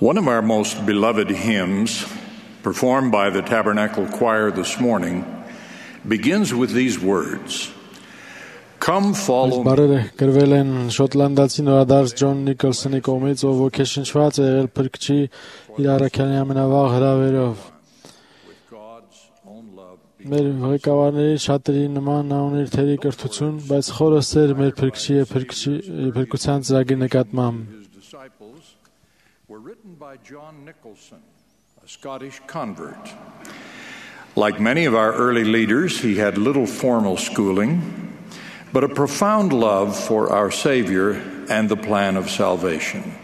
One of our most beloved hymns, performed by the Tabernacle Choir this morning, begins with these words. Come follow me. Բարերը գրվել են շոտլանդացի նորադարձ Ջոն Նիկոլսոնի կողմից, ով ոգեշնչված է եղել Փրկչի իր առաքյալի ամենավաղ հրավերով։ Մեր ղեկավարների շատերի նման նա ունի թերի կրթություն, բայց խորը սեր մեր Փրկչի եւ փրկության ծրագրի նկատմամբ։ Were written by John Nicholson, a Scottish convert. Like many of our early leaders, he had little formal schooling, but a profound love for our Savior and the plan of salvation.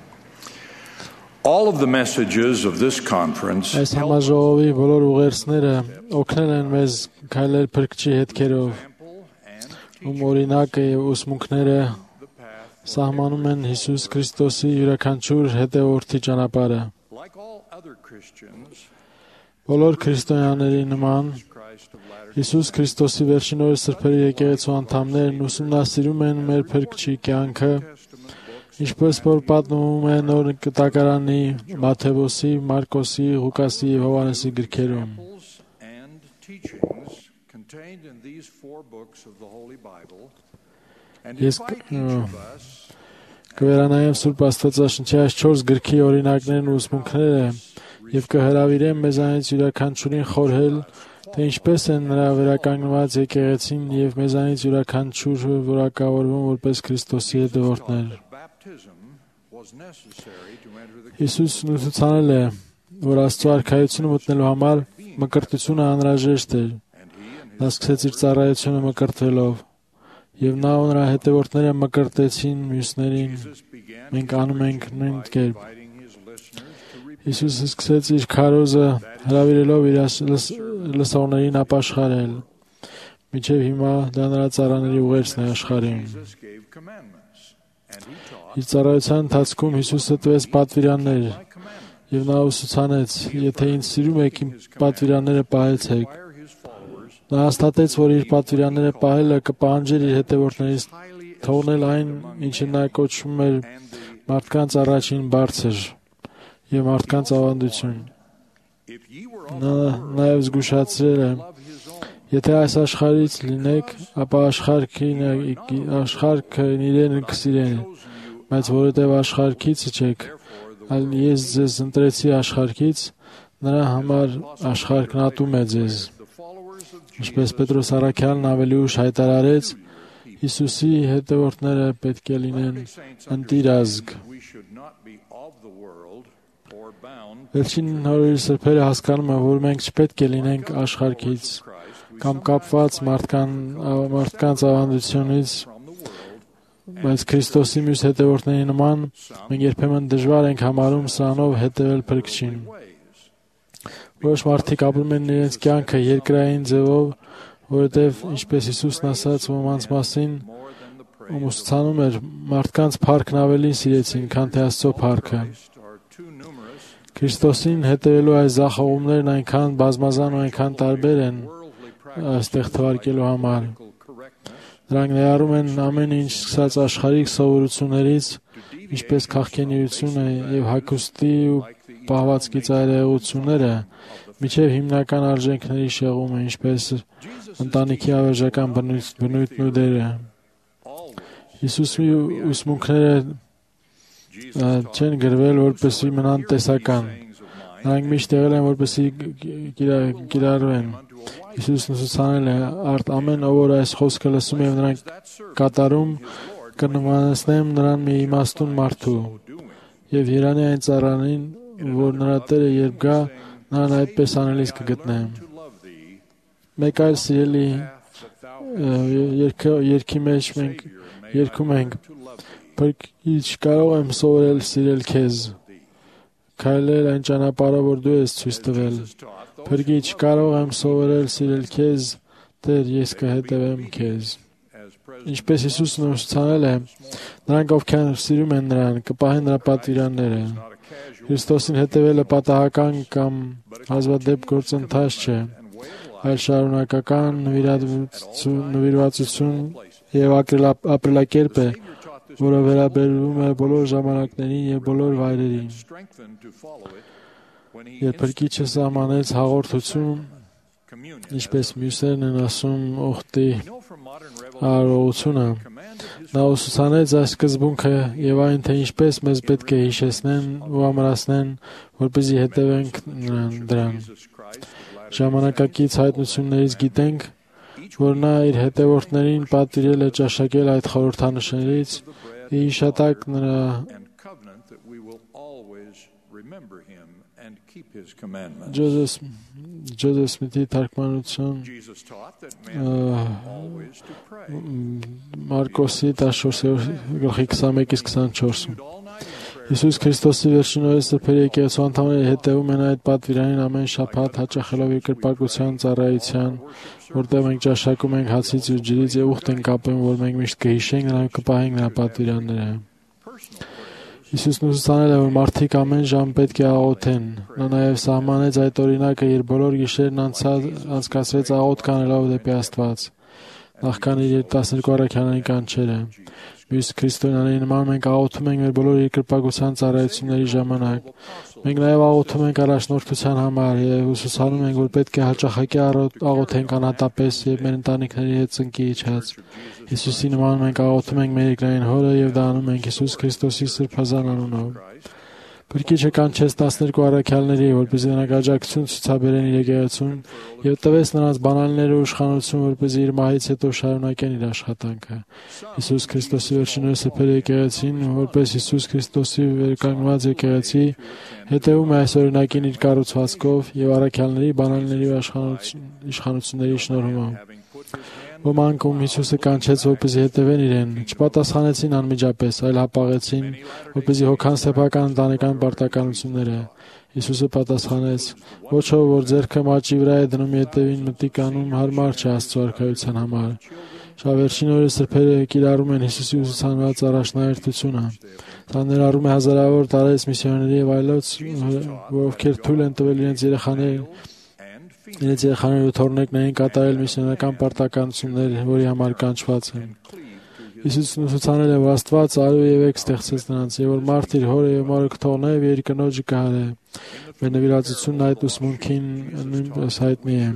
All of the messages of this conference Այս համաժողովի բոլոր ուղերձները օգնել են մեզ քայլել Փրկչի հետքերով, ում օրինակը եւ ուսմունքները սահմանում են Հիսուս Քրիստոսի յուրաքանչյուր հետևորդի ճանապարհը։ Բոլոր քրիստոնյաների նման Հիսուս Քրիստոսի վերջին օրը սրբերի եկեղեցու անդամներն ուսումնասիրում են մեր Փրկչի կյանքը, ինչպես որ պատմվում է նոր կտակարանի Մատթեոսի, Մարկոսի, Ղուկասի եւ Հովհաննեսի գրքերում։ Ես կվերանայեմ Սուրբ Աստվածաշնչի այս 4 գրքի օրինակներն ու ուսմունքները եւ կհրավիրեմ մեզանից յուրաքանչյուրին խորհել, թե ինչպես են նրա վերականգնված եկեղեցին եւ մեզանից յուրաքանչյուրը որակավորվում որպես Քրիստոսի հետևորդներ։ Հիսուսն ուսուցանել է, որ Աստծո արքայությունը մտնելու համար մկրտությունը անհրաժեշտ է։ Նա սկսեց իր ծառայությունը մկրտվելով, եւ նա ու նրա հետևորդները մկրտեցին մյուսներին։ Մենք անում ենք նույն կերպ։ Հիսուսը սկսեց իր քարոզը հրավիրելով իր լսողներին ապաշխարել։ Մինչև հիմա դա նրա ծառաների ուղերձն է աշխարհին։ Իր ծառայության ընթացքում Հիսուսը տվեց պատվիրաններ, եւ նա ուսուցանեց. «Եթե ինձ սիրում եք, իմ պատվիրանները պահեցեք»։ Նա հաստատեց, որ իր պատվիրանները պահելը կպահանջեր իր հետևորդներից թողնել այն, ինչը նա կոչում էր մարդկանց առաջին բարձր եւ մարդկանց ավանդություն։ Նա նաեւ զգուշացրել է. «Եթե այս աշխարհից լինեք, ապա աշխարհքը իրեն կսիրեն, բայց որովհետեւ աշխարհքից չեք, այլ ես ձեզ ընտրեցի աշխարհքից, նրա համար աշխարհն ատում է ձեզ»։ Ինչպես Պետրոս առաքյալն ավելի ուշ հայտարարեց, Հիսուսի հետևորդները պետք է լինեն ընտիր ազգ։ Վերջին օրերի սրբերը հասկանում են, որ մենք չպետք է լինենք աշխարհքից կամ կապված մարդկանց ավանդությունից, բայց Քրիստոսի մյուս հետևորդների նման մենք երբեմն դժվար ենք համարում սրանով հետևել Փրկչին։ Որոշ մարդիկ ապրում են իրենց կյանքը երկրային ձևով, որովհետև, ինչպես Հիսուսն ասաց ոմանց մասին, ում ուսուցանում էր, մարդկանց փառքն ավելի սիրեցին, քան թե Աստծո փառքը։ Քրիստոսին հետևելու այս զախողումներն այնքան բազմազան ու այնքան տարբեր են այստեղ թվարկելու համար։ Դրանք ներառում են ամեն ինչ սկսած աշխարհիկ սովորություններից, ինչպես քաղաքենիությունը եւ հագուստի ու պահվածքի ծայրահեղությունները, մինչև հիմնական արժեքների շեղումը, ինչպես ընտանիքի ավերժական բնույթն ու դերը։ Հիսուսի ուսմունքները չեն գրվել, որպեսզի մնան տեսական։ Նրանք միշտ եղել են, որպեսզի կիրառվեն։ Հիսուսն ուսուցանել է. «Ամեն ով որ այս խոսքը լսում եւ նրանք կատարում, կնմանեցնեմ նրան մի իմաստուն մարդու, եւ երանի այն ծառանին, որ նրա Տերը երբ գա, նրան այդպես անելիս կգտնեմ»։ Մեկ այլ սիրելի երգի մեջ մենք երգում ենք. «Փրկիչ, կարող եմ սովորել սիրել քեզ, քայլել այն ճանապարհով, որ դու ես ցույց տվել։ Փրկիչ, կարող եմ սովորել սիրել քեզ, Տեր, ես կհետևեմ քեզ»։ Ինչպես Հիսուսն ուսուցանել է, նրանք, ովքեր սիրում են նրան, կպահեն նրա պատվիրանները։ Քրիստոսին հետևելը պատահական կամ հազվադեպ գործընթաց չէ, այլ շարունակական նվիրվածություն եւ ապրելակերպ է, որը վերաբերվում է բոլոր ժամանակներին եւ բոլոր վայրերին։ Երբ Փրկիչը սահմանեց հաղորդություն, ինչպես մյուսներն են ասում ուխտի արարողությունը, նա ուսուցանեց այս սկզբունքը եւ այն, թե ինչպես մեզ պետք է հիշեցնեն ու ամրացնեն, որպեսզի հետևենք դրան։ Ժամանակակից հայտնություններից գիտենք, որ նա իր հետևորդներին պատվիրել է ճաշակել այդ խորհրդանիշներից, ի հիշատակ նրա Ջոզեֆ Սմիթի թարգմանություն Մարկոսի 14:21-24։ Հիսուս Քրիստոսի վերջին օրերս սրբերի եկեղեցու անդամները հետևում են այդ պատվիրանին ամեն շաբաթ, հաճախելով երկրպագության ծառայության, որտեղ մենք ճաշակում ենք հացից ու ջրից եւ ուխտ ենք կապում, որ մենք միշտ կհիշենք նրան, կպահենք նրա պատվիրանները։ Հիսուսն ուսուցանել է, որ մարդիկ ամեն ժամ պետք է աղոթեն։ Նա նաև սահմանեց այդ օրինակը, երբ բոլոր գիշերն անցկացրեց աղոթք անելով դեպի Աստված, նախքան իր 12 առաքյալների կանչերը։ Մյուս քրիստոնյաների նման մենք աղոթում ենք մեր բոլոր երկրպագության ծառայությունների ժամանակ։ Մենք նաև աղոթում ենք առաջնորդության համար եւ ուսուցանում ենք, որ պետք է հաճախակի աղոթենք անհատապես եւ մեր ընտանիքների հետ ծնկի իջած։ Հիսուսի նման մենք աղոթում ենք մեր երկրային Հորը եւ դա անում ենք Հիսուս Քրիստոսի սրբազան անունով։ Փրկիչը կանչեց 12 առաքյալների, որպեսզի նրանք աջակցություն ցուցաբերեն իր եկեղեցուն եւ տվեց նրանց բանալիներ ու իշխանություն, որպեսզի իր մահից հետո շարունակեն իր աշխատանքը։ Հիսուս Քրիստոսի վերջին օրերս սրբերի եկեղեցին, որպես Հիսուս Քրիստոսի վերկանգնված եկեղեցի, հետևում է այս օրինակին իր կառուցվածքով եւ առաքյալների, բանալիների ու իշխանությունների շնորհումով։ Ոմանք, ում Հիսուսը կանչեց, որպեսզի հետևեն իրեն, չպատասխանեցին անմիջապես, այլ հապաղեցին, որպեսզի հոգան սեփական ընտանեկան պարտականությունները։ Հիսուսը պատասխանեց. «Ոչ ով, որ ձեռքը մաճի վրա է դնում ետևին մտիկ անում, հարմար չէ Աստծո արքայության համար»։ Շավերջին օրերս սրբերը կիրառում են Հիսուսի ուսուցանված առաջնահերթությունը։ Դա ներառում է հազարավոր տարեց միսիոներների եւ այլոց, ովքեր թույլ են տվել իրենց երեխաների ու թոռնիկներին կատարել միսիոնական պարտականություններ, որի համար կանչված են։ Հիսուսն ուսուցանել է, որ Աստված արու եւ եք ստեղծեց նրանց, եւ որ մարդ իր հորը եւ մորը կթողնե եւ իր կնոջը կհարե։ Մեր նվիրվածությունն այդ ուսմունքին նույնպես հայտնի է։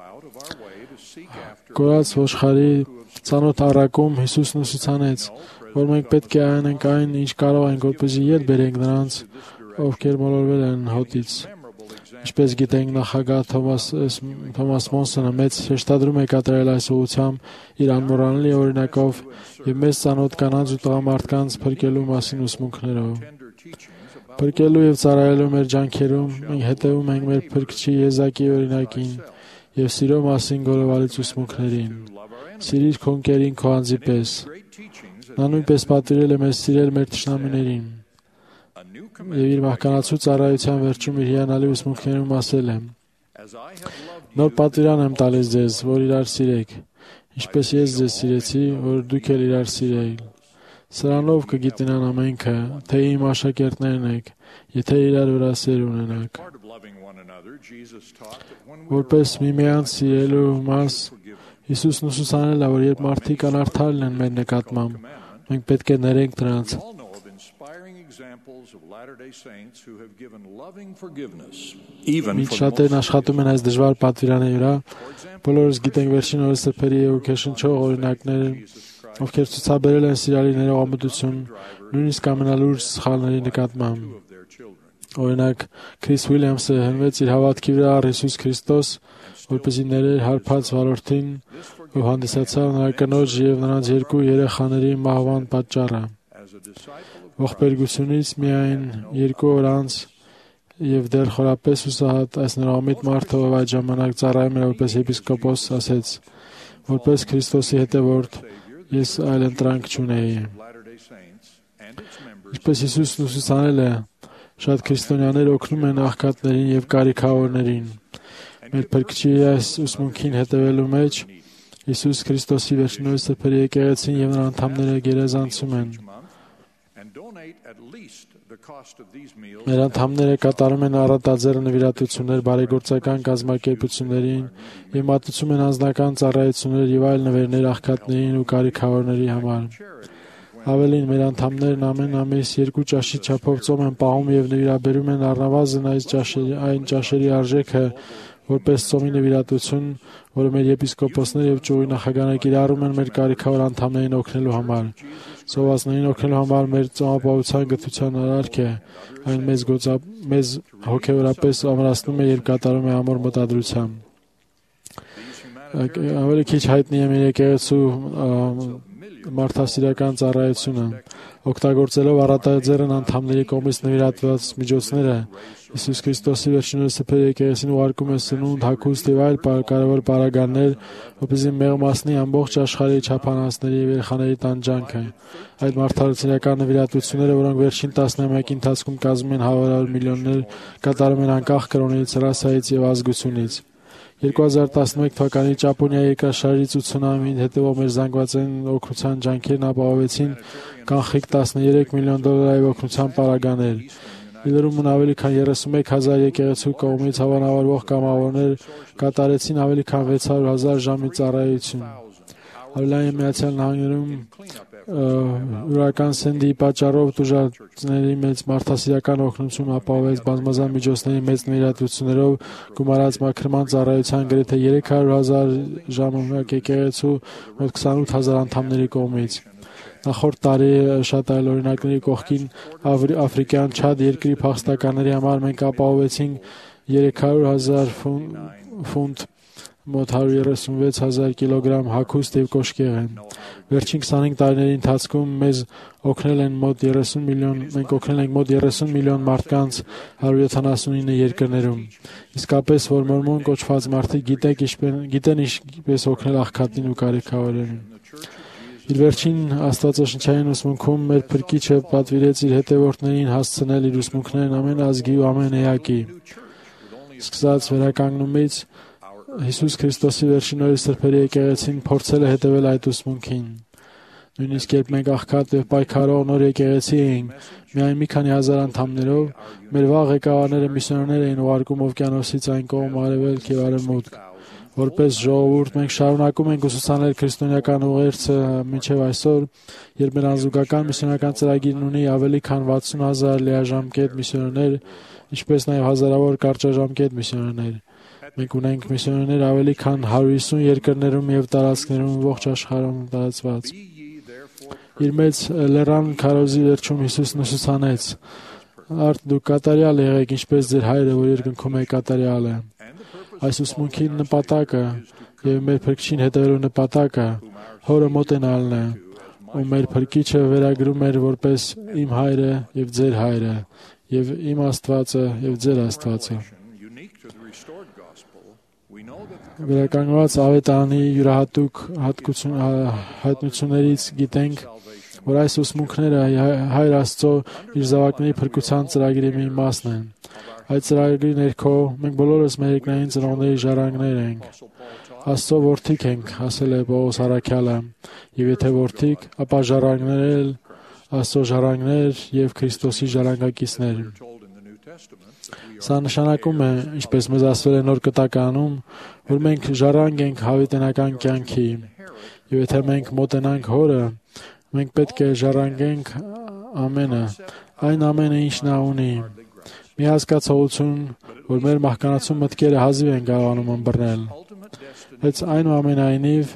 Կորած ոչխարի ծանոթ առակում Հիսուսն ուսուցանեց, որ մենք պետք է անենք այն, ինչ կարող ենք, որպեսզի ելք բերենք նրանց, ովքեր մոլորվել են հոտից։ Ինչպես գիտենք, նախագահ Թոմաս Մոնսոնը մեծ շեշտադրում է կատարել այս ուղղությամբ իր անմոռանալի օրինակով եւ մեզ ծանոթ կանանց ու տղամարդկանց փրկելու մասին ուսմունքներով։ Փրկելու եւ ծառայելու մեր ջանքերում մենք հետևում ենք մեր Փրկչի եզակի օրինակին եւ սիրո մասին գորովալից ուսմունքներին։ Սիրիր քո ընկերին քո անձի պես։ Նա նույնպես պատվիրել է մեզ սիրել մեր թշնամիներին։ Եվ իր մահկանացու ծառայության վերջում իր հիանալի ուսմունքներում ասել է. «Նոր պատվիրան եմ տալիս ձեզ, որ իրար սիրեք, ինչպես ես ձեզ սիրեցի, որ դուք էլ իրար սիրեք։ Սրանով կգիտնան ամենքը, թե իմ աշակերտներն եք, եթե իրար վրա սեր ունենաք»։ Որպես միմյանց սիրելու մաս, Հիսուսն ուսուցանել է, որ երբ մարդիկ անարդար լինեն մեր նկատմամբ, մենք պետք է ներենք նրանց։ Ինչ շատերն աշխատում են այս դժվար պատվիրանների վրա, բոլորս գիտենք վերջին օրերս սրբերի եւ ոգեշնչող օրինակներ, ովքեր ցուցաբերել են սիրալի ներողամտություն, նույնիսկ ամենալուրջ սխալների նկատմամբ։ Օրինակ, Քրիս Ուիլյամսը հենվեց իր հավատքի վրա առ Հիսուս Քրիստոս, որպեսզի ներեր հարբած վարորդին, ով հանդիսացավ նրա կնոջ եւ նրանց երկու երեխաների մահվան պատճառը։ Ողբերգությունից միայն 2 օր անց եւ դեռ խորապես հուսահատ այս նորամիտ մարդը, ով այդ ժամանակ ծառայում էր որպես եպիսկոպոս, ասեց. «Որպես Քրիստոսի հետևորդ ես այլ ընտրանք չունեի»։ Ինչպես Հիսուսն ուսուցանել է, շատ քրիստոնյաներ օգնում են աղքատներին եւ կարիքավորներին։ Մեր Փրկչի այս ուսմունքին հետևելու մեջ Հիսուս Քրիստոսի վերջին օրերս սրբերի եկեղեցին եւ նրա անդամները գերազանցում են։ Մեր անդամները կատարում են առատաձեռն նվիրատություններ բարեգործական կազմակերպություններին եւ մատուցում են անձնական ծառայություններ եւ այլ նվերներ աղքատներին ու կարիքավորների համար։ Ավելին, մեր անդամներն ամեն ամիս 2 ճաշի չափով ծոմ են պահում եւ նվիրաբերում են առնվազն այն ճաշերի արժեքը, որպես ծոմի նվիրատվություն, որը մեր եպիսկոպոսները եւ ճյուղի նախագահները կիրառում են մեր կարիքավոր անդամներին օգնելու համար։ Սովածներին օգնելու համար մեր ծոմապահության գթության արարք է։ Այն մեզ հոգեորապես ամրացնում է եւ կատարում է ամուր մտադրությամբ։ Ավելի քիչ հայտնի է մեր եկեղեցու մարդասիրական ծառայությունը, օգտագործելով առատաձեռն անդամների կողմից նվիրատված միջոցները, Հիսուս Քրիստոսի վերջիններս սփեր եկեղեցին ուղարկում է սնունդ, հագուստ եւ այլ կարևոր պարագաներ, որպեսզի մեղմացնի ամբողջ աշխարհի չափանացների եւ երեխաների տանջանքը։ Այդ մարդասիրական նվիրատվությունները, որոնք վերջին 11-ի ընթացքում կազմում են 100 միլիոններ, կատարում են անկախ կրոնից, ռասայից եւ ազգությունից։ 2011 թվականի Ճապոնիայի երկրաշարժից ու ցունամիին հետևող մեր զանգվածային օգնության ջանքերն ապահովեցին կանխիկ $13 միլիոն օգնության պարագաներ։ Իդրումն ավելի քան 31,000 եկեղեցու կողմից հավանավորվող կամավորներ կատարեցին ավելի քան 600,000 ժամի ծառայություն։ Ավելային Միացյալ Նահանգներում ուրական սենդի պատճառով տուժածների մեծ մարդասիրական օգնություն ապահովեց բազմազան միջոցների մեծ նվիրատվություններով գումարած մաքրման ծառայության գրեթե 300,000 ժամանակ եկեղեցու մոտ 28,000 անդամների կողմից։ Նախորդ տարի շատ այլ օրինակների կողքին Աֆրիկյան Չադ երկրի փախստականների համար մենք ապահովեցինք 300,000 ֆունտ մոտ 136,000 կիլոգրամ հագուստ եւ կոշկեղեն։ Վերջին 25 տարիների ընթացքում մենք օգնել ենք մոտ 30 միլիոն մարդկանց 179 երկրներում։ Իսկապես, որ մորմոն կոչված մարդիկ գիտեն ինչպես օգնել աղքատին ու կարիքավորին։ Իր վերջին աստվածաշնչային ուսմունքում մեր Փրկիչը պատվիրեց իր հետևորդներին հասցնել իր ուսմունքներն ամեն ազգի ու ամեն էակի։ Սկսած վերականգնումից Հիսուս Քրիստոսի վերջին օրերի սրբերի եկեղեցին փորձել է հետևել այդ ուսմունքին։ Նույնիսկ երբ մենք աղքատ եւ պայքարող նոր եկեղեցի էինք, միայն մի քանի հազար անդամներով, մեր վաղ ղեկավարները միսիոներներ էին ուղարկում օվկիանոսից այն կողմ արևելք եւ արևմուտք։ Որպես ժողովուրդ մենք շարունակում ենք ուսուցանել քրիստոնեական ուղերձը մինչև այսօր, երբ մեր անզուգական միսիոնական ծրագիրն ունի ավելի քան 60,000 լիաժամկետ միսիոներներ, ինչպես նաև հազարավոր կարճաժամկետ միսիոներներ։ Մենք ունենք միսիոներներ ավելի քան 150 երկրներում եւ տարածքներում ողջ աշխարհում տարածված։ Իր մեծ լեռան քարոզի վերջում Հիսուսն ուսուցանեց. «Արդ դուք կատարյալ եղեք, ինչպես ձեր հայրը, որ երկնքում է, կատարյալ է»։ Այս ուսմունքի նպատակը եւ մեր Փրկչին հետևելու նպատակը Հորը մոտենալն է, ու մեր Փրկիչը վերագրում էր որպես իմ հայրը եւ ձեր հայրը, եւ իմ Աստվածը եւ ձեր Աստվածը։ Վերականգնված ավետարանի յուրահատուկ հայտնություններից գիտենք, որ այս ուսմունքները Հայր Աստծո իր զավակների փրկության ծրագրի մի մասն են։ Այդ ծրագրի ներքո մենք բոլորս մեր երկնային ծնողների ժառանգներ ենք։ Աստծո որդիկ ենք, ասել է Պողոս առաքյալը, եւ եթե որդիկ, ապա ժառանգներ էլ, Աստծո ժառանգներ եւ Քրիստոսի ժառանգակիցներ։ Սա նշանակում է, ինչպես մեզ ասվել է Նոր Կտականում, որ մենք ժառանգ ենք հավիտենական կյանքի, եւ եթե մենք մոտենանք Հորը, մենք պետք է ժառանգենք ամենը, այն ամենը, ինչ նա ունի։ Մի հասկացողություն, որ մեր մահկանացու մտքերը հազիվ են կարողանում ըմբռնել։ Բայց այնուամենայնիվ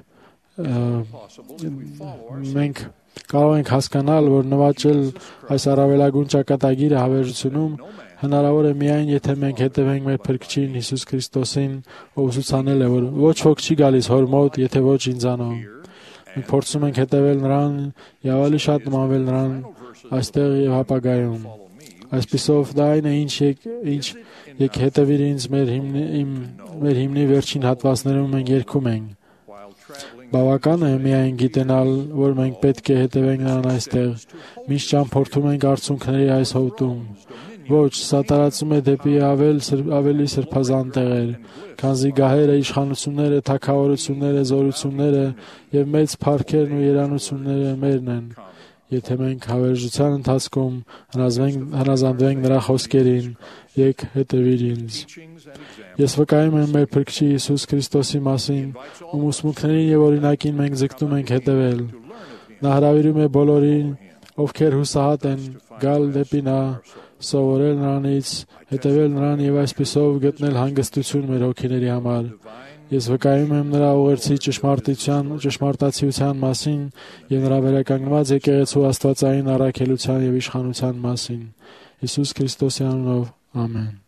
մենք կարող ենք հասկանալ, որ նվաճել այս առավելագույն ճակատագիրը հավերժությունում հնարավոր է միայն, եթե մենք հետևենք մեր Փրկչին Հիսուս Քրիստոսին, ով ուսուցանել է, որ ոչ ոք չի գալիս Հոր մոտ, եթե ոչ ինձանով։ Մենք փորձում ենք հետևել նրան եւ ավելի շատ նմանվել նրան այստեղ եւ ապագայում։ Այսպիսով դա այն է, ինչ եք հետևիր ինձ մեր հիմնի վերջին հատվածներում մենք երգում ենք։ Բավական է միայն գիտենալ, որ մենք պետք է հետևենք նրան այստեղ, մինչ ճամփորդում ենք արցունքների այս հովտում։ Ոչ, սա տարածում է դեպի ավելի սրբազան տեղեր, քանզի գահերը, իշխանությունները, թագավորությունները, զորությունները եւ մեծ փառքերն ու երանությունները մերն են։ Եթե մենք հավերժության ընթացքում հնազանդվենք նրա խոսքերին, եկ հետևիր ինձ։ Ես վկայում եմ մեր Փրկչի Հիսուս Քրիստոսի մասին, ում ուսմունքներին եւ օրինակին մենք ձգտում ենք հետևել։ Նա հրավիրում է բոլորին, ովքեր հուսահատ են, գալ դեպի նա, սովորել նրանից, հետևել նրան եւ այսպիսով գտնել հանգստություն մեր հոգիների համար։ Ես վկայում եմ նրա ուղերձի ճշմարտացիության մասին եւ նրա վերականգնված եկեղեցու աստվածային առաքելության եւ իշխանության մասին։ Հիսուս Քրիստոսի անունով, ամեն։